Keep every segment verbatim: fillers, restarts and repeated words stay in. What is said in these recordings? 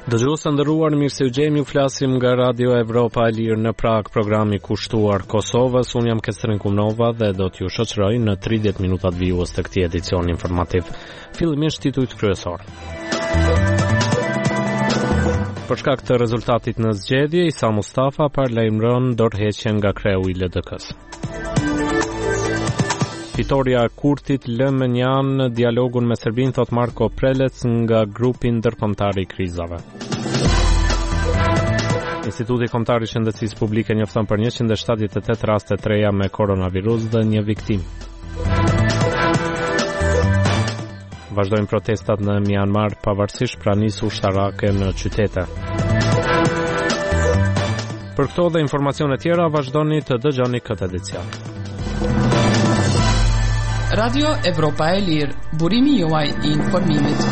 Dëgjues të nderuar, mirë se u gjemi, u flasim nga Radio Evropa e Lirë në Prag, programi kushtuar Kosovës. Unë jam Kestrin Kumnova dhe do t'ju shoqëroj në tridhjetë minutat vijues të këtij edicioni informativ. Fillimisht titujt kryesor. Për shkak të rezultatit në zgjedhje, Isa Mustafa paralajmëron dorëheqjen nga kreu i L D K-s. Fitoria e Kurtit lë menjan dialogun me Serbinë, thot Marko Prelec nga grupi ndërkombëtar i krizave. Instituti Kombëtar i Shëndetësisë Publike njofton për njëqind e shtatëdhjetë e tetë raste të reja me koronavirus dhe një viktim. Vazhdojnë protestat në Myanmar pavarësisht pranisë ushtarake në qytete. Për këto dhe informacione tjera vazhdoni të dëgjoni këtë edicion. Radio Evropa e Lirë, burimi juaj i informimit.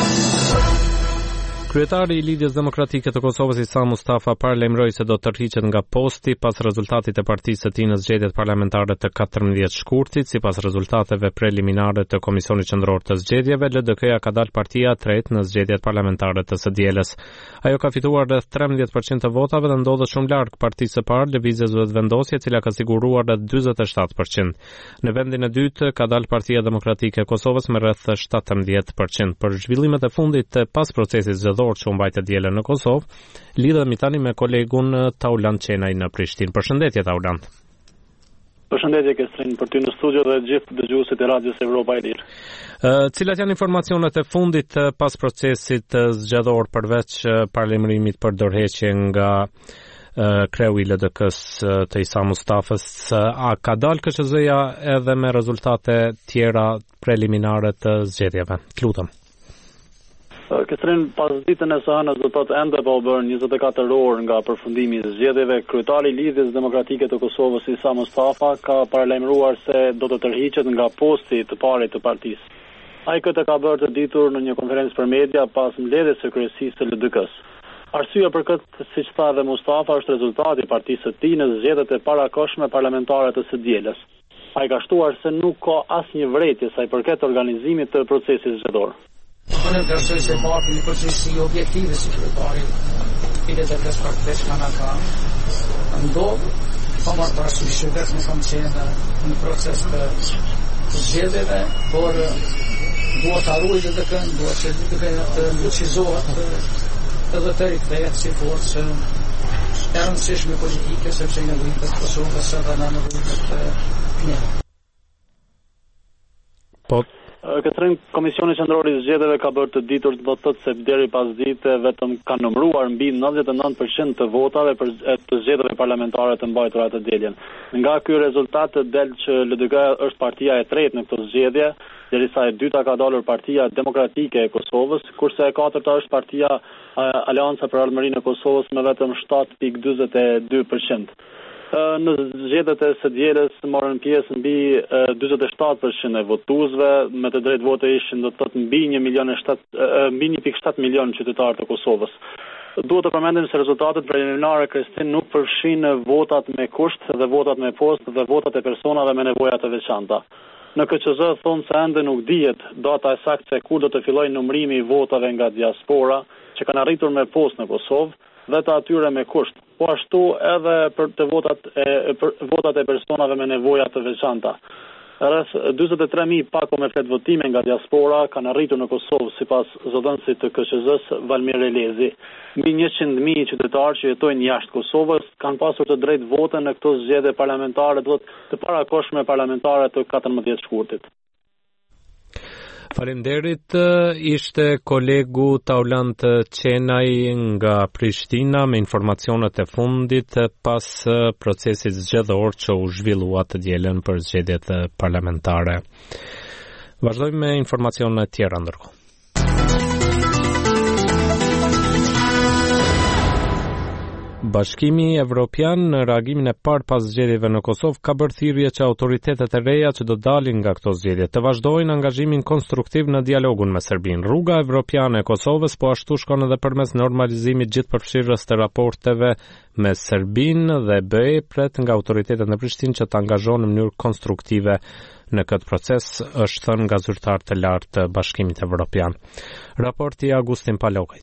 Kryetari i Lidhjes Demokratike të Kosovës Isa Mustafa paralajmëroi se do të tërhiqet nga posti pas rezultatit të partisë së tij në zgjedhjet parlamentare të katërmbëdhjetë shkurtit. Sipas rezultateve preliminare të Komisionit Qendror të Zgjedhjeve, L D K-ja ka dalë partia e tretë në zgjedhjet parlamentare të së dielës. Ajo ka fituar rreth trembëdhjetë përqind të votave dhe ndodhet shumë larg partisë së parë, Lëvizjes Vetëvendosje, e cila ka siguruar rreth dyzet e shtatë përqind. Në vendin e dytë ka dalë Partia Demokratike e Kosovës me rreth shtatëmbëdhjetë përqind. Për zhvillimet e fundit të pas procesit zgjedhor që u mbajtë dielën në Kosovë, lidhemi tani me kolegun Taulant Qenaj në Prishtinë. Përshëndetje Taulant. Përshëndetje Kestrin, për ty në studio dhe gjithë dëgjuesit e Radios Evropa e Lirë. Uh, cilat janë informacionet e fundit pas procesit zgjedhor përveç paralajmërimit për dorëheqje nga uh, kreu i L D K-s të Isa Mustafës? A ka dalë K Q Z-ja edhe me rezultate tjera preliminare të zgjedhjeve? Lutem. Kestrin, pas ditën e së hënës do të thotë ende pa u bërë njëzet e katër orë nga përfundimi i zgjedhjeve, kryetari i Lidhjes Demokratike të Kosovës Isa Mustafa ka paralajmëruar se do të tërhiqet nga posti të parit të partisë. Ai këtë ka bërë të ditur në një konferencë për media pas mbledhjes së kryesisë së L D K-s. Arsyeja për këtë, siç tha dhe Mustafa, është rezultati i partisë së tij në zgjedhjet e parakohshme parlamentare të së dielës. Ai ka shtuar se nuk ka asnjë vërejtje sa i përket organizimit të procesit zgjedhor. Unë besoj se marrë një përgjegjësi objektive si kryetari i L D K-s për këtë që na ka ndodhur, pa marrë parasysh që vetëm kam qenë në proces të zgjedhjeve, por duhet të harroj L D K-n, duhet që L D K-ja të ndërcizohet edhe të rikthehet si forcë e rëndësishme politike, sepse në vëritet Kosovës edhe në vëritet pjene. Po Këtërin, Komisioni Qendror i Zgjedhjeve ka bërë të ditur do të thotë se deri pas dite vetëm ka numëruar mbi nëntëdhjetë e nëntë përqind të votave për të zgjedhjeve parlamentare të mbajtura të dielën. Nga ky rezultat del që L D K është partia e tretë në këtë zgjedhje, derisa e dyta ka dalur Partia Demokratike e Kosovës, kurse e katërta është Partia Aleanca për Ardhmërinë e Kosovës me vetëm shtatë pikë dyzet e dy përqind. Në zgjedhjet e së dielës morën pjesë mbi dyzet e shtatë përqind e votuesve, me të drejtë vote ishin do të thotë mbi një milion e mbi një pikë shtatë milion qytetarë të Kosovës. Duhet të përmendim se rezultatet preliminare Kristin nuk përfshin votat me kusht dhe votat me post dhe votat e personave me nevoja të veçanta. Në K Q Z thonë se ende nuk dihet data e saktë se kur do të fillojë numërimi i votave nga diaspora që kanë arritur me post në Kosovë dhe të atyre me kusht, po ashtu edhe për të votat e, për votat e personave me nevoja të veçanta. Rreth dyzet e tre mijë pako me flet votime nga diaspora kanë arritur në Kosovë sipas zëdhënësit të K Q Z-s Valmir Elezi. Mbi njëqind mijë qytetarë që jetojnë jashtë Kosovës kanë pasur të drejtë vote në këto zgjedhje parlamentare, do të parakohshme parlamentare të katërmbëdhjetë shkurtit. Faleminderit, ishte kolegu Taulant Qenaj nga Prishtina me informacionet e fundit pas procesit zgjedhor që u zhvillua të dielën për zgjedhjet parlamentare. Vazhdojmë me informacione tjera ndërkohë. Bashkimi Evropian në reagimin e parë pas zgjedhjeve në Kosovë ka bërë thirrje që autoritetet e reja që do dalin nga këto zgjedhje të vazhdojnë angazhimin konstruktiv në dialogun me Serbinë. Rruga evropiane e Kosovës po ashtu shkon edhe përmes normalizimit gjithëpërfshirës të raporteve me Serbinë dhe B E pret nga autoritetet në Prishtinë që të angazhohen në mënyrë konstruktive në këtë proces, është thënë nga zyrtar të lartë të Bashkimit Evropian. Raporti Agustin Palokajt.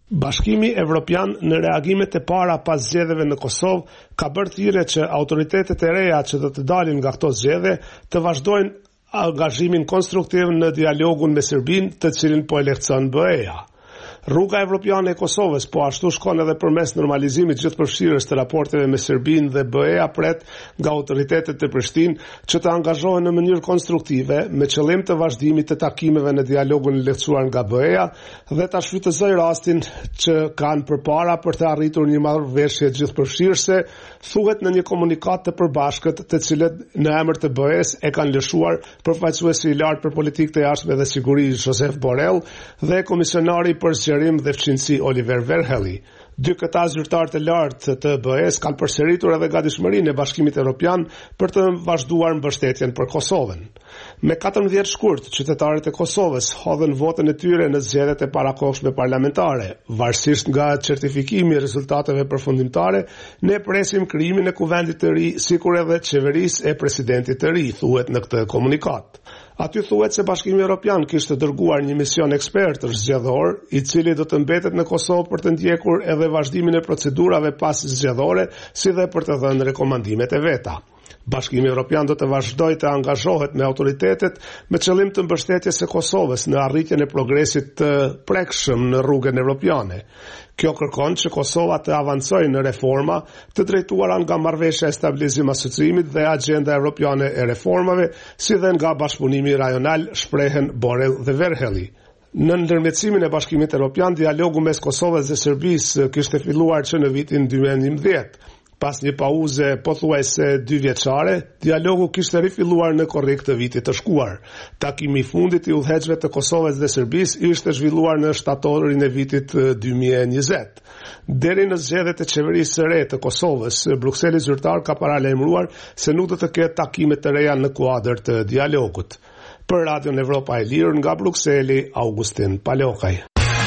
Bashkimi Evropian në reagimet e para pas zgjedhjeve në Kosovë ka bërë thirrje që autoritetet e reja që do të dalin nga këto zgjedhje të vazhdojnë angazhimin konstruktiv në dialogun me Serbinë, të cilin po e lehtëson B E-ja. Rruga evropiane e Kosovës po ashtu shkon edhe përmes normalizimit gjithëpërfshirës të raporteve me Serbinë dhe B E-ja pret nga autoritetet e Prishtinë që të angazhohen në mënyrë konstruktive me qëllim të vazhdimit të takimeve në dialogun e lehtësuar nga B E-ja dhe ta shfrytëzoj rastin që kanë përpara për të arritur një marrëveshje gjithëpërfshirëse, thuhet në një komunikat të përbashkët të cilët në emër të B E-s e kanë lëshuar përfaqësuesi i lartë për politikë të jashtme dhe siguri Josep Borrell dhe komisionari për zgjerim dhe fqinësi Oliver Verhelyi. Dy këta zyrtar të lartë të B E-s kanë përsëritur edhe gatishmërinë e Bashkimit Evropian për të vazhduar mbështetjen për Kosovën. Me katërmbëdhjetë shkurt, qytetarët e Kosovës hodhën votën e tyre në zgjedhjet e parakohshme parlamentare. Varësisht nga certifikimi i rezultateve përfundimtare, ne presim krijimin e kuvendit të ri, sikur edhe qeverisë e presidentit të ri, thuhet në këtë komunikat. Aty thuhet se Bashkimi Evropian kishte dërguar një mision ekspertësh zgjedhor, i cili do të mbetet në Kosovë për të ndjekur edhe vazhdimin e procedurave pas zgjedhore, si dhe për të dhënë rekomandimet e veta. Bashkimi Evropian do të vazhdojë të angazhohet me autoritetet me qëllim të mbështetjes së Kosovës në arritjen e progresit të prekshëm në rrugën evropiane. Kjo kërkon që Kosova të avancojë në reforma të drejtuara nga marrëveshja e stabilizim asociimit dhe agenda evropiane e reformave, si dhe nga bashkëpunimi rajonal, shprehen Borrell dhe Verhelyi. Në ndërmjetësimin e Bashkimit Evropian, dialogu mes Kosovës dhe Serbisë kishte filluar që në vitin dy mijë e njëmbëdhjetë. Pas një pauze pothuajse dy vjeçare, dialogu kishte rifilluar në korrik të vitit të shkuar. Takimi i fundit i udhëheqësve të Kosovës dhe Serbisë ishte zhvilluar në shtatorin e vitit dy mijë e njëzet. Deri në zgjedhjet e qeverisë së re të Kosovës, Brukseli zyrtar ka paralajmëruar se nuk do të ketë takime të reja në kuadër të dialogut. Për Radion Evropa e Lirë nga Brukseli, Augustin Palokaj.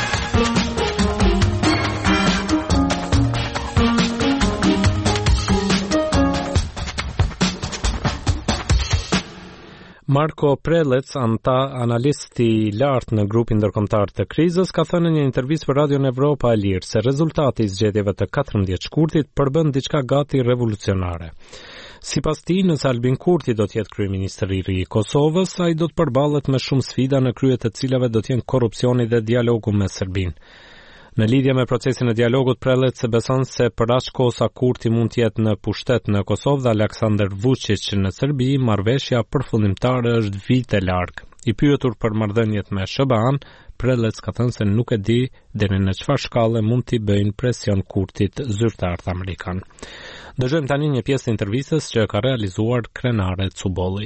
Marko Prelec, anta analisti i lartë në grupin ndërkombëtar të krizës, ka thënë në një intervistë për Radion Evropa e Lirë se rezultati i zgjedhjeve të katërmbëdhjetë shkurtit përbën diçka gati revolucionare. Sipas tij, nëse Albin Kurti do të jetë kryeministri i ri i Kosovës, ai do të përballet me shumë sfida në krye të cilave do të jenë korrupsioni dhe dialogu me Serbinë. Në lidhje me procesin e dialogut, Prelec beson se për aq kohë sa Kurti mund të jetë në pushtet në Kosovë dhe Aleksandar Vučić në Serbi, marrëveshja përfundimtare është vite larg. I pyetur për marrëdhëniet me S B A-n, Prelec ka thënë se nuk e di deri në çfarë shkallë mund t'i bëjnë presion Kurtit zyrtarët amerikan. Dëgjojmë tani një pjesë të intervistës që ka realizuar Krenare Cubolli.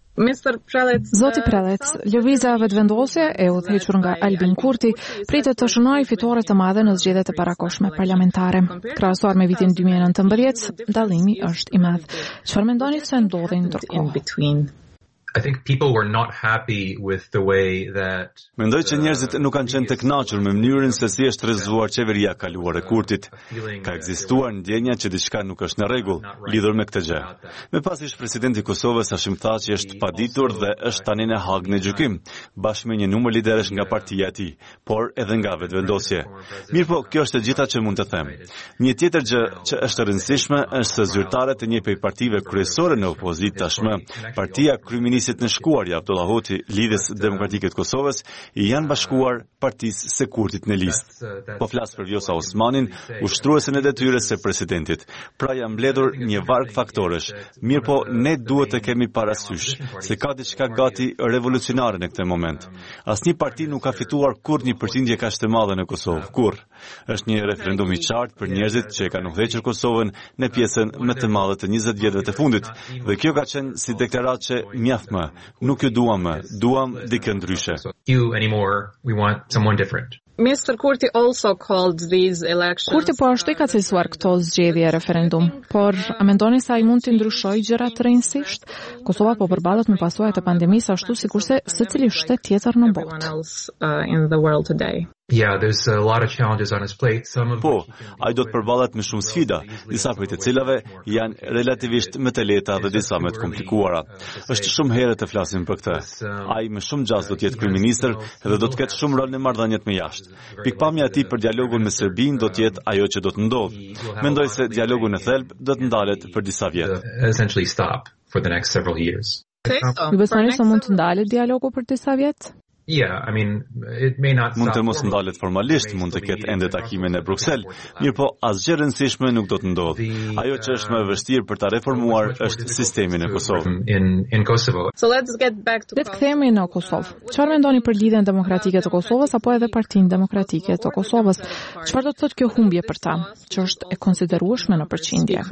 Zoti Prelec, lëvizja vetëvendosje e udhëhequr nga Albin Kurti pritet të shënojë fitore të madhe në zgjedhjet e parakohshme parlamentare. Krahasuar me vitin dy mijë e nëntëmbëdhjetë, dallimi është i madh. Çfarë mendoni se ndodhi ndërkohë? I think people were not happy with the way that Mendoj që njerëzit nuk kanë qenë të kënaqur me mënyrën se si është realizuar qeveria e kaluar e Kurtit. Ka ekzistuar ndjenja që diçka nuk është në rregull lidhur me këtë gjë. Mepas ish presidenti i Kosovës Hashim Thaçi është paditur dhe është tani në Hag në gjykim, bashkë me një numër liderësh nga partia e tij, por edhe nga vetvendosje. Mirpo, kjo është e gjitha që mund të them. Një tjetër gjë që është e rëndësishme është se zyrtarët e një prej partive kryesore në opozitë tashmë, partia kryeministit në shkuarja Abdullah Hoti, Lidhjes Demokratike të Kosovës, i janë bashkuar partisë së Kurtit në listë. Po flas për Vjosa Osmanin, ushtruesen e detyrës së presidentit. Pra janë mbledhur një varg faktorësh. Mirpo ne duhet të kemi parasysh se ka diçka gati revolucionare në këtë moment. Asnjë parti nuk ka fituar kurrë një përqindje kaq të madhe në Kosovë, kurrë. Është një referendum i qartë për njerëzit që e kanë udhëhequr Kosovën në pjesën më të madhe të njëzet vjetëve të fundit. Dhe kjo ka qenë si deklaratë që mjaft më, nuk ju duam më, duam dikë ndryshe. You anymore, we want someone different. mister Kurti also called these elections. Kurti po ashtu i ka cilësuar këto zgjedhje referendum, por a mendoni se ai mund të ndryshojë gjërat rrënjësisht? Kosova po përballet me pasojat e pandemisë ashtu sikurse secili shtet tjetër në botë. Yeah, there's a lot of challenges on his plate. Some of Po, ai do të përballet me shumë sfida, disa prej të cilave janë relativisht më të lehta dhe disa më të komplikuara. Është shumë herë të flasim për këtë. Ai më shumë gjas do të jetë kryeminist dhe do të ketë shumë rol në marrëdhëniet me jashtë. Pikpamja e tij për dialogun me Serbinë do të jetë ajo që do të ndodhë. Mendoj se dialogu në thelb do të ndalet për disa vjet. Essentially stop for the next several years. Ju besoni se mund të ndalet dialogu për disa vjet? Yeah, I mean, it may not mund të mos ndalet formalisht, mund të ketë ende takime në Bruksel, mirë po asgjë rëndësishme nuk do të ndodhë. Ajo që është më e vështirë për ta reformuar është sistemi në Kosovë. In in Kosovo. So let's get back to Le të kthehemi në Kosovë. Çfarë mendoni për lidhjen demokratike të Kosovës apo edhe Partinë Demokratike të Kosovës? Çfarë do të thotë kjo humbje për ta, që është e konsiderueshme në përqindje?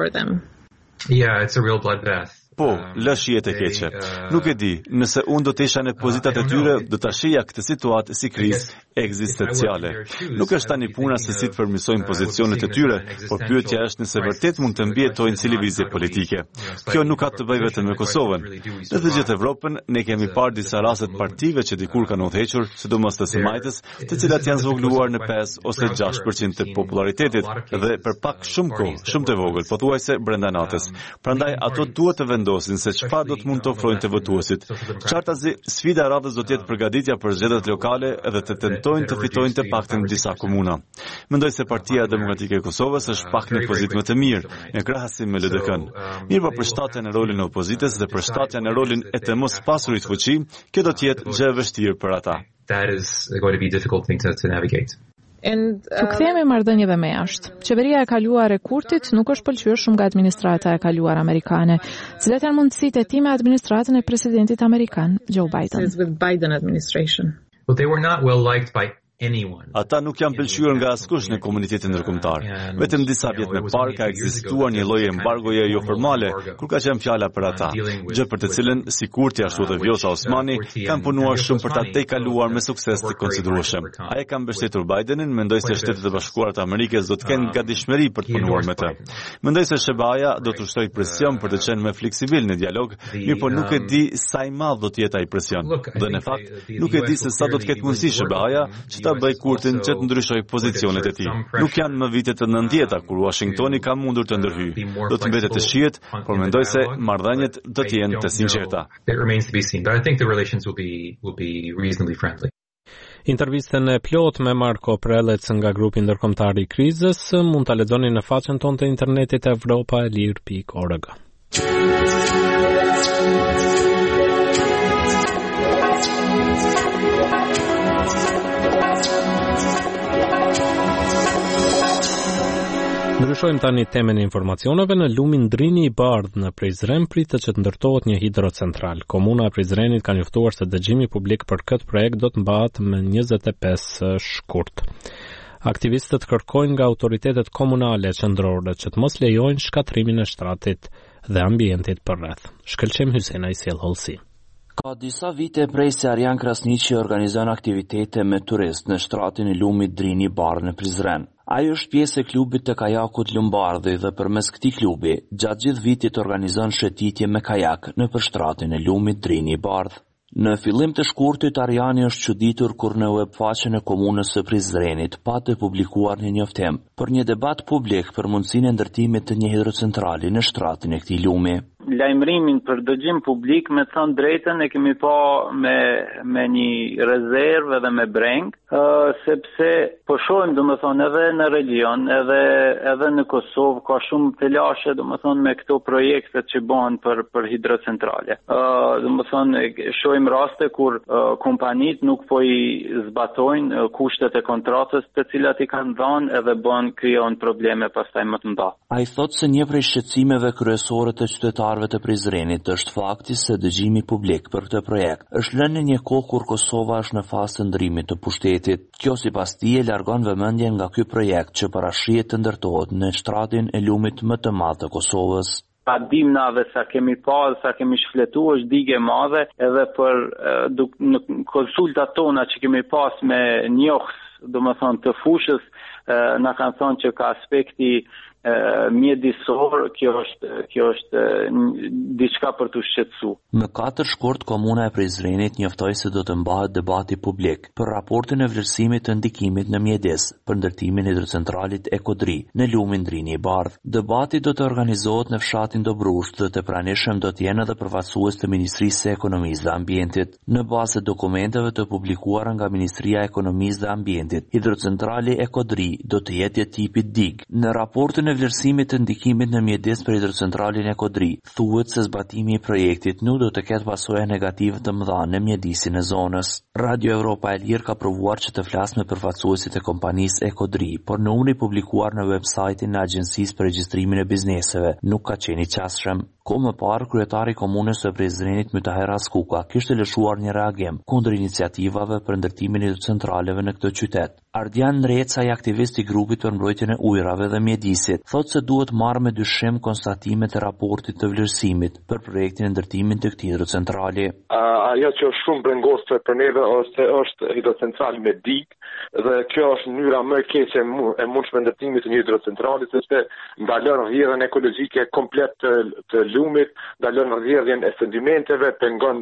Yeah, it's a real bloodbath. Po, lësh jetë e keqe. Nuk e di, nëse unë do të isha në pozitat e tyre, do ta shija këtë situatë si krizë ekzistenciale. Nuk është tani puna se si të përmirësojmë pozicionet e tyre, por pyetja është nëse vërtet mund të mbijetojnë si lëvizje politike. Kjo nuk ka të bëjë vetëm me Kosovën. Në të gjithë Evropën ne kemi parë disa raste të partive që dikur kanë udhëhequr, sidomos të së-majtës, të cilat janë zvogëluar në pesë ose gjashtë përqind të popularitetit dhe për pak shumë kohë, shumë të vogël, pothuajse brenda natës. Prandaj ato duhet të vendosin se çfarë do të mund të ofrojnë të votuesit. Qartazi, sfida e radhës do të jetë përgatitja për zgjedhjet lokale edhe të tentojnë të fitojnë të paktën disa komuna. Mendoj se Partia Demokratike e Kosovës është pak në pozitë më të mirë në krahasim me L D K-n. Mirë po për shtatjen e rolin e opozitës dhe për shtatjen e rolin e të mos pasurit fuqi, kjo do të jetë gjë e vështirë për ata. That is going to be a difficult thing to, to navigate. Të kthehemi marrëdhënieve me jashtë. Qeveria e kaluar e Kurtit nuk është pëlqyer shumë nga administrata e kaluar amerikane. Cilat janë mundësitë e tij me administratën e presidentit amerikan Joe Biden? With Biden administration. Well, they were not well liked by anyone. Ata nuk janë pëlqyer nga askush në komunitetin ndërkombëtar. Vetëm disa vjet më parë ka ekzistuar një lloj embargoje jo formale, kur ka qenë fjala për ata, gjë për të cilën si Kurti ashtu edhe Vjosa Osmani kanë punuar shumë për ta tejkaluar me sukses të konsiderueshëm. Ai ka mbështetur Bidenin, mendoj se Shtetet e Bashkuara të Amerikës do të kenë gatishmëri për të punuar me të. Mendoj se Shebaja do të ushtrojë presion për të qenë më fleksibil në dialog, mirë po nuk e di sa i madh do të jetë ai presion. Dhe në fakt, nuk e di se sa do të ketë mundësi Shebaja që ta bëj Kurtin që të ndryshoj pozicionet e tij. Nuk janë më vitet të nëntëdhjetëta kur Washingtoni ka mundur të ndërhyjë. Do të mbetet të shihet, por mendoj se marrëdhëniet do të jenë të sinqerta. It remains to be seen, but I think the relations will be will be reasonably friendly. Intervistën e plot me Marko Prelec nga grupi ndërkombëtar i krizës mund ta lexoni në faqen tonë të internetit evropaelir pikë org. Ndryshojmë tani temën e informacioneve. Në lumin Drini i Bardhë në Prizren pritet që të ndërtohet një hidrocentral. Komuna e Prizrenit ka njoftuar se dëgjimi publik për këtë projekt do të mbahet më njëzet e pesë shkurt. Aktivistët kërkojnë nga autoritetet komunale qendrore që të mos lejojnë shkatrimin e shtratit dhe ambientit përreth. Shkëlqem Hysena i sjell hollësi. Ka disa vite prej se Arjan Krasniqi organizon aktivitete me turist në shtratin e lumit Drini i Bardhë në Prizren. Ajo është pjesë e klubit të kajakut Lumbardhi dhe përmes këtij klubi, gjatë gjithë vitit organizon shëtitje me kajak në përshtratin e lumit Drini i Bardhë. Në fillim të shkurtit, Arjani është çuditur kur në webfaqen e komunës së Prizrenit patë publikuar një njoftim për një debat publik për mundësinë e ndërtimit të një hidrocentrali në shtratin e këtij lumi. Lajmërimin për dëgjim publik me thënë drejtën e kemi pa me, me një rezervë edhe me breng, uh, sepse po shohim domethënë edhe në region, edhe edhe në Kosovë ka shumë telashe domethënë me këto projekte që bëhen për për hidrocentrale. Uh, domethënë shohim raste kur uh, kompanitë nuk po i zbatojnë uh, kushtet e kontratës të cilat i kanë dhënë edhe bën krijon probleme pastaj më të mëdha. Ai thotë se një prej shqetësimeve kryesore të qytetarëve të Prizrenit është fakti se dëgjimi publik për këtë projekt është lënë në një kohë kur Kosova është në fazë të ndërrimit të pushtetit. Kjo sipas tij largon vëmendjen nga ky projekt që parashihet të ndërtohet në shtratin e lumit më të madh të Kosovës. Pa dim na dhe sa kemi pa dhe sa kemi shfletu është digë e madhe edhe për duk, në konsultat tona që kemi pas me njohës do më thonë të fushës na kanë thonë që ka aspekti mjedisor, kjo është kjo është diçka për të shqetësuar. Në katër shkurt komuna e Prizrenit njoftoi se do të mbahet debati publik për raportin e vlerësimit të ndikimit në mjedis për ndërtimin e hidrocentralit Ekodri në lumin Drini i Bardh. Debati do të organizohet në fshatin Dobrusht dhe të pranishëm do të jenë edhe përfaqësues të Ministrisë së Ekonomisë dhe Ambientit. Në bazë të dokumenteve të publikuara nga Ministria e Ekonomisë dhe Ambientit, hidrocentrali Ekodri do të jetë tipi dig. Në raportin e vlerësimit të ndikimit në mjedis për hidrocentralin Ekodri, thuhet se zbatimi i projektit nuk do të ketë pasoja negative të mëdha në mjedisin e zonës. Radio Evropa e Lirë ka provuar që të flasë me përfaqësuesit e kompanisë Ekodri, por numri publikuar në websajtin e Agjencisë për Regjistrimin e Bizneseve nuk ka qenë i qasshëm. Kohë më parë, kryetari i komunës së Prizrenit Mytaher Askuka kishte lëshuar një reagim kundër iniciativave për ndërtimin e hidrocentraleve në këtë qytet. Ardian Recaj, aktivist i grupit për mbrojtjen e ujrave dhe mjedisit, thotë se duhet marrë me dyshim konstatimet e raportit të vlerësimit për projektin e ndërtimit të këtij hidrocentrali. Ajo që është shumë brengosur për neve është është hidrocentral me dig dhe kjo është mënyra më e keqe e mundshme ndërtimit të një hidrocentrali, sepse ndalon rrjedhjen ekologjike komplet të, të lumit, ndalon rrjedhjen e sedimenteve, pengon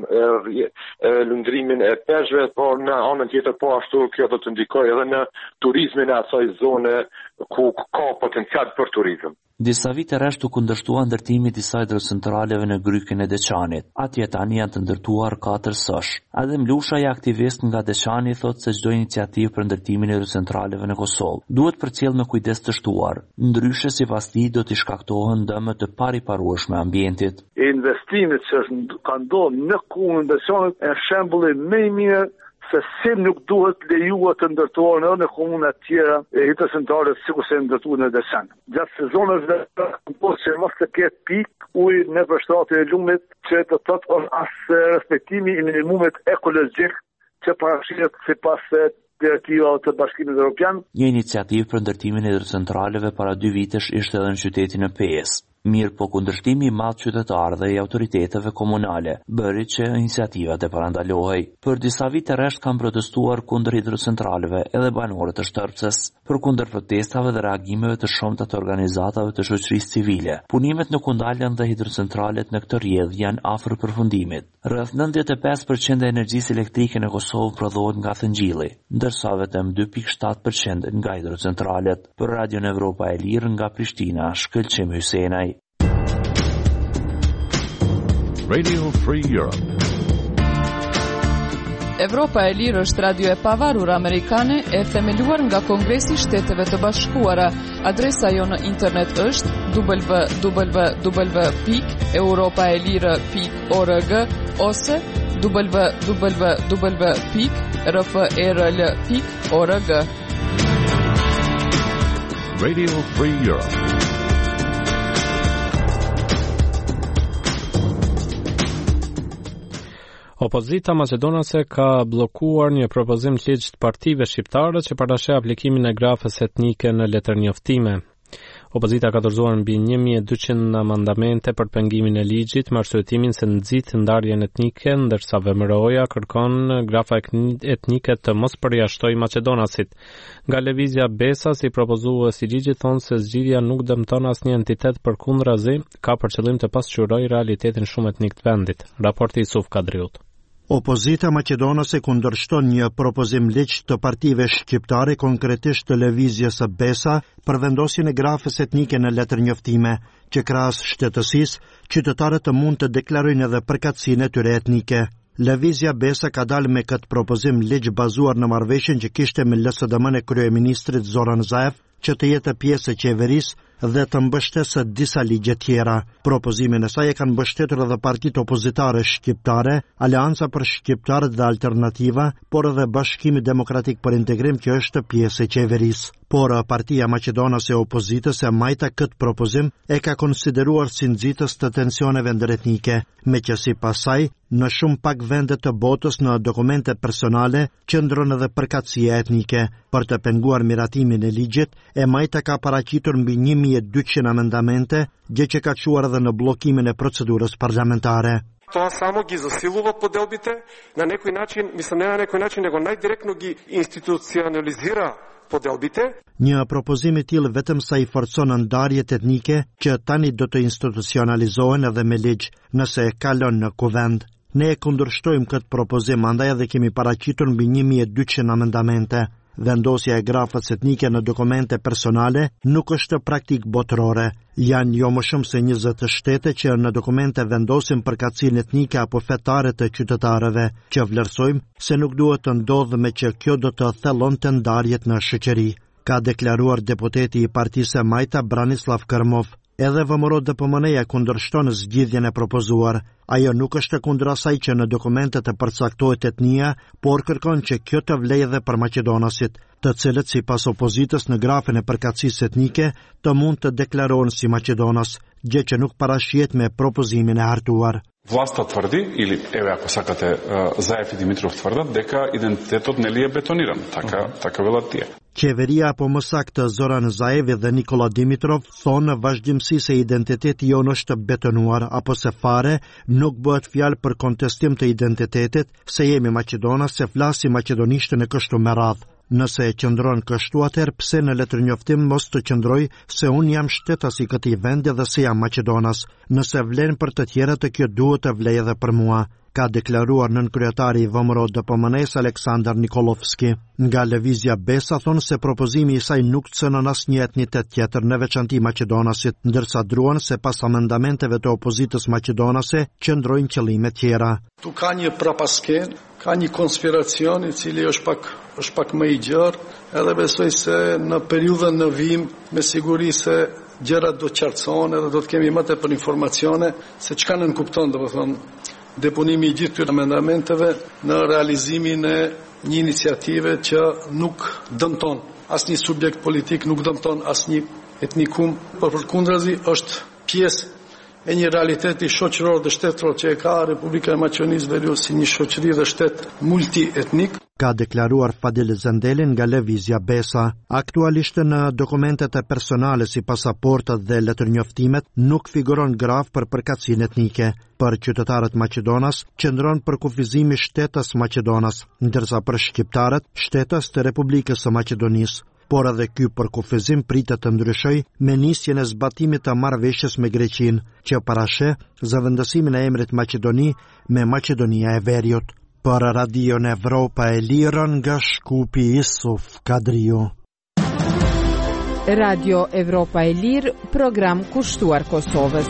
lundrimin e peshqve, por në anën tjetër po ashtu kjo do të ndikojë edhe në turizmin e asaj zone ku ka potencial për turizëm. Disa vite rresht u kundërshtua ndërtimi disa hidrocentraleve në Grykën e Deçanit. Atje tani janë të ndërtuar katër sosh. Adem Lusha, aktivist nga Deçani, thotë se çdo iniciativë për ndërtimin e hidrocentraleve në Kosovë duhet përcjell me kujdes të shtuar. Ndryshe, sipas tij, do të shkaktohen dëme të pariparueshme ambientit. Investimit që ka ndodhur në Komën e Deçanit është shembulli më i mirë se si nuk duhet lejuar të ndërtohen edhe në komuna të tjera e hidrocentrale sikur se ndërtuan në Deçan. Gjatë sezoneve po se mos të ketë pik ujë në përshtatjen e lumit, që të thotë as respektimi i minimumit ekologjik që paraqiten sipas direktiva të Bashkimit Evropian. Një iniciativë për ndërtimin e hidrocentraleve para dy vitesh ishte edhe në qytetin e Pes. Mirë po kundërshtimi i madh qytetar dhe i autoriteteve komunale bëri që iniciativat e parandalohej. Për disa vite rresht kanë protestuar kundër hidrocentraleve edhe banorët e Shtërpsës. Për kundër protestave dhe reagimeve të shumta të organizatave të shoqërisë civile, punimet nuk u ndalën dhe hidrocentralet në këtë rrjedhë janë afër përfundimit. Rreth nëntëdhjetë e pesë përqind e energjisë elektrike në Kosovë prodhohet nga thëngjilli, ndërsa vetëm dy pikë shtatë përqind nga hidrocentralet. Për Radio Evropa e Lirë nga Prishtina, Shkëlqim Hysenaj. Radio Free Europe. Evropa e Lirë është radio e pavarur amerikane e themeluar nga Kongresi i Shteteve të Bashkuara. Adresa jo në internet është w w w pikë europaelire pikë org ose w w w pikë r f e r l pikë org. Radio Free Europe. Opozita maqedonase ka blokuar një propozim të ligj të partive shqiptare që parasheh aplikimin e grafës etnike në letërnjoftime. Opozita ka dorëzuar mbi një mijë e dyqind amandamente për pengimin e ligjit me arsyetimin se nxit ndarjen etnike, ndërsa V M R O-ja kërkon grafa etnike të mos përjashtojë maqedonasit. Nga lëvizja Besa, si propozues i ligjit, thonë se zgjidhja nuk dëmton asnjë entitet, përkundrazi ka për qëllim të pasqyrojë realitetin shumë etnik të vendit. Raporti i Suf Kadriut. Opozita maqedonase kundërshton një propozim ligj të partive shqiptare, konkretisht të lëvizjes së Besa, për vendosjen e grafës etnike në letërnjoftime, që krahas shtetësisë, qytetarët të mund të deklarojnë edhe përkatësinë e tyre etnike. Lëvizja Besa ka dalë me këtë propozim ligj bazuar në marrëveshjen që kishte me L S D M-n e kryeministrit Zoran Zaev, që të jetë pjesë e qeverisë dhe të mbështesë disa ligje tjera. Propozimin e saj e kanë mbështetur edhe partitë opozitare shqiptare, Aleanca për Shqiptarët dhe Alternativa, por edhe Bashkimi Demokratik për Integrim, që është pjesë e qeverisë. Por Partia Maqedonase e Opozitës e majta këtë propozim e ka konsideruar si nxitës të tensioneve ndëretnike, me që sipas saj në shumë pak vende të botës në dokumente personale qëndron edhe përkatësia etnike. Për të penguar miratimin e ligjit, e majta ka paraqitur mbi një mijë e dyqind amendamente, gjë që ka çuar edhe në bllokimin e procedurës parlamentare. тоа само ги засилува поделбите, на некој начин, мислам не на некој начин, него најдиректно ги институционализира поделбите. Një propozim i tillë vetëm sa i forcon ndarjet etnike që tani do të institucionalizohen edhe me ligj nëse e kalon në kuvend. Ne e kundërshtojmë këtë propozim, andaj edhe kemi paraqitur mbi një mijë e dyqind amendamente. Vendosja e grafës etnike në dokumente personale nuk është praktik botërore. Janë jo më shumë se njëzet shtete që në dokumente vendosin përkatësinë etnike apo fetare të qytetarëve, që vlerësojmë se nuk duhet të ndodhë me që kjo do të thellonte ndarjet në shoqëri, ka deklaruar deputeti i Partisë e Majta Branislav Kërmov. Edhe V M R O D P M N-ja kundërshton zgjidhjen e propozuar. Ajo nuk është kundër asaj që në dokumentet të përcaktohet etnia, por kërkon që kjo të vlejë edhe për maqedonasit, të cilët sipas opozitës në grafën e përkatësisë etnike të mund të deklarohen si maqedonas, gjë që nuk parashihet me propozimin e hartuar. Власта тврди, или еве ако сакате, Заев и Димитров тврдат дека идентитетот нели е бетониран, така uh-huh. така велат тие. Qeveria apo më saktë Zoran Zaevi dhe Nikola Dimitrov thonë në vazhdimsi se identiteti jonë është betonuar apo se fare nuk bëhet fjalë për kontestim të identitetit, se jemi Maqedonas, se flasim maqedonishtën e kështu me radhë. Nëse e qëndron kështu, atëherë pse në letërnjoftim mos të qëndroj se unë jam shtetas i këtij vendi dhe se jam Maqedonas. Nëse vlen për të tjerët, kjo duhet të vlejë edhe për mua, ka deklaruar nën kryetari i V M R O D P M N-s Aleksandar Nikolovski. Nga lëvizja Besa thonë se propozimi i saj nuk cënon asnjë etnitet tjetër, në veçanti Maqedonasit, ndërsa druan se pas amendamenteve të opozitës maqedonase qëndrojnë qëllime tjera. Tu ka një prapasken, ka një konspiracion i cili është pak është pak më i gjerë, edhe besoj se në periudhën në vim me siguri se gjërat do të qartësohen edhe do të kemi më tepër informacione se çka nën kupton, domethënë deponimi i gjithë këtyre amendamenteve në realizimin e një iniciative që nuk dëmton asnjë subjekt politik, nuk dëmton asnjë etnikum, por përkundrazi është pjesë e një realiteti shoqëror dhe shtetëror që e ka Republika e Maqedonisë Veriut si një shoqëri dhe shtet multietnik, ka deklaruar Fadil Zendelin nga lëvizja Besa. Aktualisht në dokumentet e personale si pasaportat dhe letërnjoftimet nuk figuron graf për përkatësinë etnike. Për qytetarët Maqedonas qëndron për kufizimi shtetas Maqedonas, ndërsa për shqiptarët shtetas të Republikës së Maqedonisë. Por edhe ky përkufizim pritet të ndryshoj me nisjen e zbatimit të marrëveshjes me Greqinë, që parasheh zëvendësimin e emrit Maqedoni me Maqedonia e Veriut. Për Radion Evropa e Lirën nga Shkupi Isuf Kadriu. Radio Evropa e Lirë, program kushtuar Kosovës.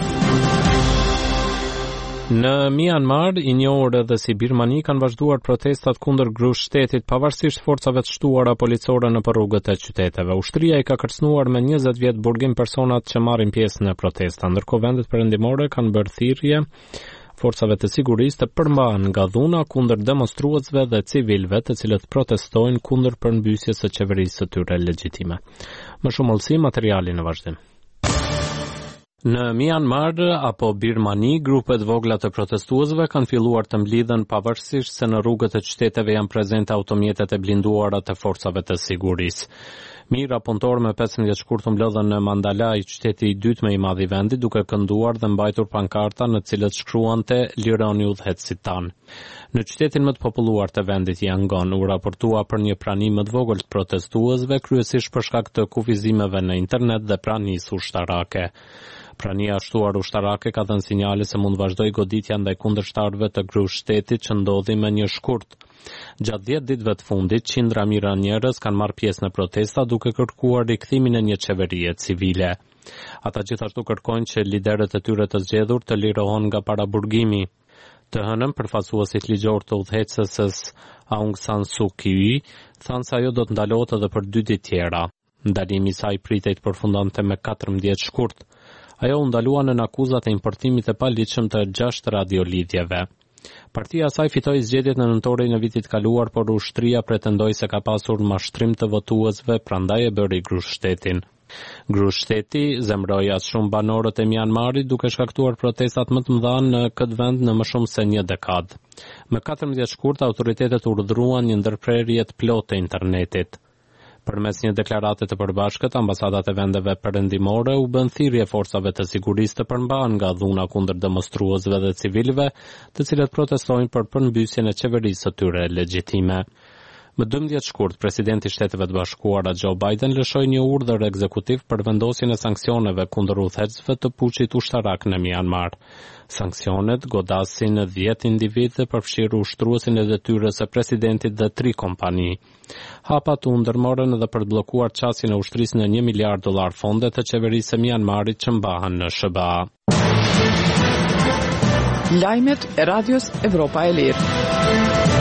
Në Myanmar, i njohur edhe si Birmani, kanë vazhduar protestat kundër grush-shtetit pavarësisht forcave të shtuara policore në rrugët e qyteteve. Ushtria i ka kërcënuar me njëzet vjet burgim personat që marrin pjesë në protesta, ndërkohë vendet perëndimore kanë bërë thirrje forcave të sigurisë të përmbahen nga dhuna kundër demonstruesve dhe civilëve të cilët protestojnë kundër përmbysjes së qeverisë së tyre legjitime. Më shumë hollësi materiali në vazhdim. Në Myanmar apo Birmani, grupet vogla të protestuesve kanë filluar të mblidhen pavarësisht se në rrugët e qyteteve janë prezente automjetet e blinduara të forcave të sigurisë. Mira punëtor me pesëmbëdhjetë shkurt u mblodhen në Mandalay, qyteti i dytë më i madh i vendit, duke kënduar dhe mbajtur pankarta në të cilët shkruante "Lironi udhëheqësit tan". Në qytetin më të populluar të vendit Yangon u raportua për një pranim më të vogël të protestuesve, kryesisht për shkak të kufizimeve në internet dhe pranisë ushtarake. Prania shtuar ushtarake ka dhënë sinjale se mund vazhdoj goditja ndaj kundërshtarëve të grush-shtetit që ndodhi me një shkurt. Gjatë dhjetë ditëve të fundit, qindra mijëra njerëz kanë marrë pjesë në protesta duke kërkuar rikthimin e një qeverie civile. Ata gjithashtu kërkojnë që liderët e tyre të zgjedhur të lirohen nga paraburgimi. Të hënën, përfaqësuesit ligjor të udhëheqëses Aung San Suu Kyi thanë se ajo do të ndalohet edhe për dy ditë tjera. Ndalimi i saj pritej të përfundonte me katërmbëdhjetë shkurt. Ajo u ndalua në akuzat e importimit të paligjshëm të gjashtë radiolidhjeve. Partia e saj fitoi zgjedhjet në nëntorin e vitit kaluar, por ushtria pretendoi se ka pasur mashtrim të votuesve, prandaj e bëri grush-shtetin. Grush-shteti zemroi as shumë banorët e Myanmarit, duke shkaktuar protestat më të mëdha në këtë vend në më shumë se një dekadë. Më katërmbëdhjetë shkurt, autoritetet urdhëruan një ndërprerje të plotë të internetit. Përmes një deklarate të përbashkët, ambasadat e vendeve perëndimore u bën thirrje forcave të sigurisë të përmbahen nga dhuna kundër demonstruesve dhe civilëve, të cilët protestojnë për përmbysjen e qeverisë së tyre legjitime. Më dymbëdhjetë shkurt, presidenti i Shteteve të Bashkuara Joe Biden lëshoi një urdhër ekzekutiv për vendosjen e sanksioneve kundër udhëheqësve të puçit ushtarak në Myanmar. Sanksionet godasin dhjetë individë dhe përfshirë ushtruesin e detyrës së presidentit dhe tri kompani. Hapat u ndërmorën edhe për të bllokuar çasjen e ushtrisë në një miliard dollar fonde të qeverisë së Myanmarit që mbahen në S B A. Lajmet e Radios Evropa e Lirë.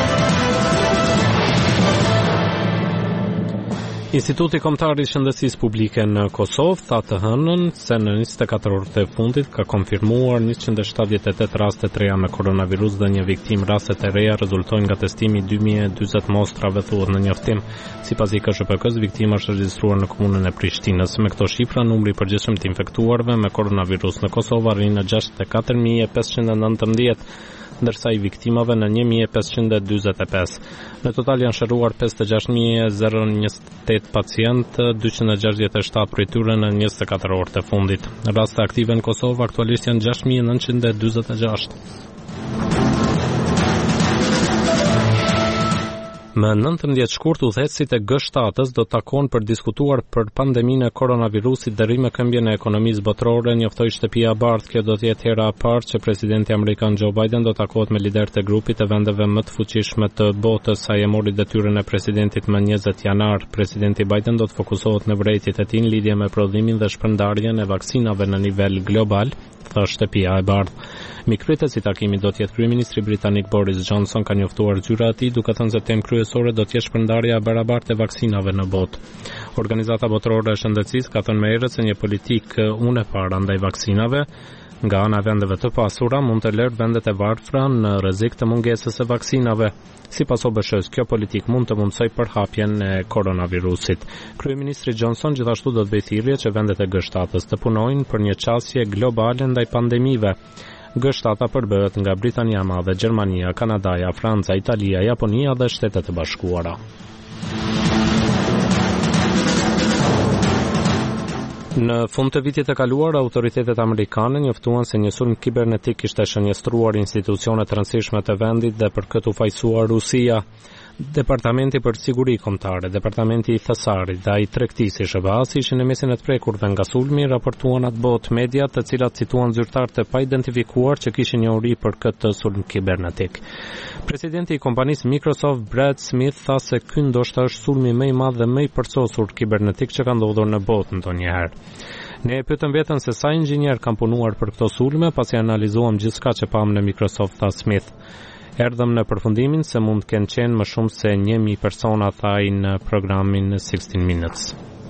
Instituti Kombëtar i Shëndetësisë Publike në Kosovë tha të hënën se në njëzet e katër orët e fundit ka konfirmuar njëqind e shtatëdhjetë e tetë raste të reja me koronavirus dhe një viktim. Rastet e reja rezultojnë nga testimi dy mijë e dyzet mostrave, thuhet në njoftim. Sipas I K S H P K-s, viktima është regjistruar në komunën e Prishtinës. Me këto shifra, numri I përgjithshëm të infektuarve me koronavirus në Kosovë arrin në gjashtëdhjetë e katër mijë e pesëqind e nëntëmbëdhjetë, ndërsa I viktimave në një mijë e pesëqind e dyzet e pesë. Në total janë shëruar pesëdhjetë e gjashtë mijë e zero njëzet e tetë pacientë, dyqind e gjashtëdhjetë e shtatë prej tyre në njëzet e katër orët e fundit. Raste aktive në Kosovë aktualisht janë gjashtë mijë e nëntëqind e dyzet e gjashtë. Më nëntëmbëdhjetë shkurt, udhëheqësit e G shtatës do të takohen për diskutuar për pandeminë e koronavirusit dhe rikëmbjen e ekonomisë botërore, njoftoi Shtëpia e Bardhë. Kjo do të jetë hera e parë që presidenti amerikan Joe Biden do të takohet me liderët e grupit të vendeve më të fuqishme të botës. Ai e mori detyrën e presidentit më njëzet janar. Presidenti Biden do të fokusohet në vërejtjet e tij në lidhje me prodhimin dhe shpërndarjen e vaksinave në nivel global, tha Shtëpia e Bardhë. Mikpritet si takimi do të jetë kryeministri britanik Boris Johnson, ka njoftuar zyra e tij, duke thënë se temë kryesore do të jetë shpërndarja e barabartë e vaksinave në botë. Organizata Botërore e Shëndetësisë ka thënë më herët se një politikë unë e para ndaj vaksinave nga ana e vendeve të pasura mund të lërë vendet e varfra në rrezik të mungesës së vaksinave. Sipas O B S H-s, kjo politik mund të mundsoj përhapjen e koronavirusit. Kryeministri Johnson gjithashtu do të bëjë thirrje që vendet e G shtatës të punojnë për një qasje globale ndaj pandemive. G shtata përbëhet nga Britania e Madhe, Gjermania, Kanadaja, Franca, Italia, Japonia dhe Shtetet e Bashkuara. Në fund të vitit të kaluar, autoritetet amerikane njoftuan se një sulm kibernetik kishte shënjestruar institucione të rëndësishme të vendit dhe për këtë u fajsua Rusia. Departamenti për Siguri Kombëtare, Departamenti I Thesarit dhe I Tregtisë I S B A-s ishin në mesin e të prekurve nga sulmi, raportuan atë botë media, të cilat cituan zyrtar të pa identifikuar që kishin njohuri për këtë sulm kibernetik. Presidenti I kompanisë Microsoft, Brad Smith, tha se ky ndoshta është sulmi më I madh dhe më I përcosur kibernetik që ka ndodhur në botë ndonjëherë. Ne e pyetëm veten se sa inxhinier kanë punuar për këto sulme, pasi analizuam gjithçka që pam në Microsoft, tha Smith. Erdhëm në përfundimin se mund të kenë qenë më shumë se një mijë persona, tha ai në programin sixteen minutes.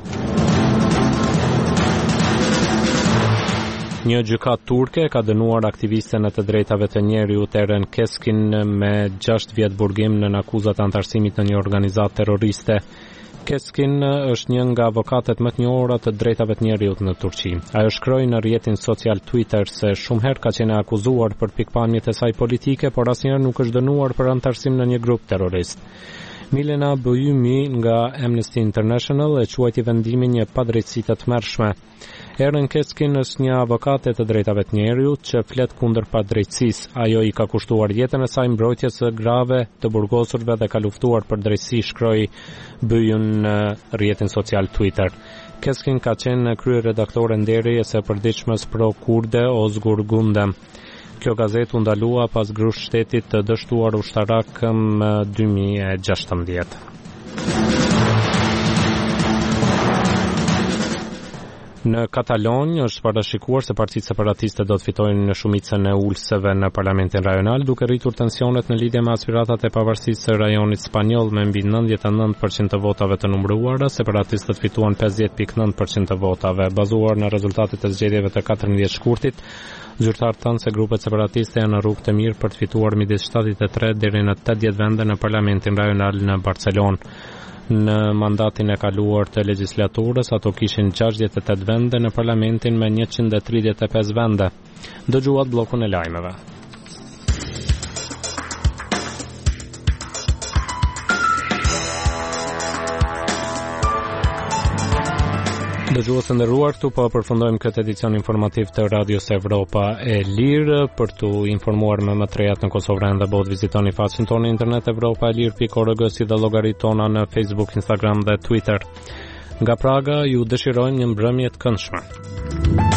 Një gjykat turke ka dënuar aktivisten e të drejtave të njerëzit Eren Keskin me gjashtë vjet burgim në akuzat e antarësimit në një organizatë terroriste. Keskin është një nga avokatët më të njohur të drejtave të njerëzit në Turqi. Ajo shkroi në rrjetin social Twitter se shumë herë ka qenë akuzuar për pikpamjet e saj politike, por asnjëherë nuk është dënuar për antarësim në një grup terrorist. Milena Boyumi nga Amnesty International e quajti vendimin një padrejtësi të tmerrshme. Eren Keskin është një avokate të drejtave të njerëzit që flet kundër padrejtësisë. Ajo I ka kushtuar jetën e saj mbrojtjes së grave të burgosurve dhe ka luftuar për drejtësi, shkroi Boyun në rrjetin social Twitter. Keskin ka qenë kryeredaktore ndërrjes së përditshmës Pro Kurde Ozgur Gundem. Kjo gazetë u ndalua pas grush shtetit të dështuar ushtarak më dy mijë e gjashtëmbëdhjetë. Në Katalonjë është parashikuar se partitë separatiste do të fitojnë në shumicën e ulësve në parlamentin rajonal, duke rritur tensionet në lidhje me aspiratat e pavarësisë së rajonit spanjoll. Me mbi nëntëdhjetë e nëntë përqind të votave të numëruara, separatistët fituan pesëdhjetë pikë nëntë përqind të votave. Bazuar në rezultatet e zgjedhjeve të katërmbëdhjetë shkurtit, zyrtarët thanë se grupet separatiste janë në rrugë të mirë për të fituar midis shtatëdhjetë e tre deri në tetëdhjetë vende në parlamentin rajonal në Barcelonë. Në mandatin e kaluar të legjislaturës, ato kishin gjashtëdhjetë e tetë vende në parlamentin me njëqind e tridhjetë e pesë vende. Dëgjuat bllokun e lajmeve. Dëgjues të nderuar, këtu po përfundojmë këtë edicion informativ të Radios Evropa e Lirë. Për t'u informuar me më të rejat në Kosovë dhe botë, vizitoni faqen tonë internet evropa e lirë pikë org si dhe llogaritë tona në Facebook, Instagram dhe Twitter. Nga Praga ju dëshirojmë një mbrëmje të këndshme.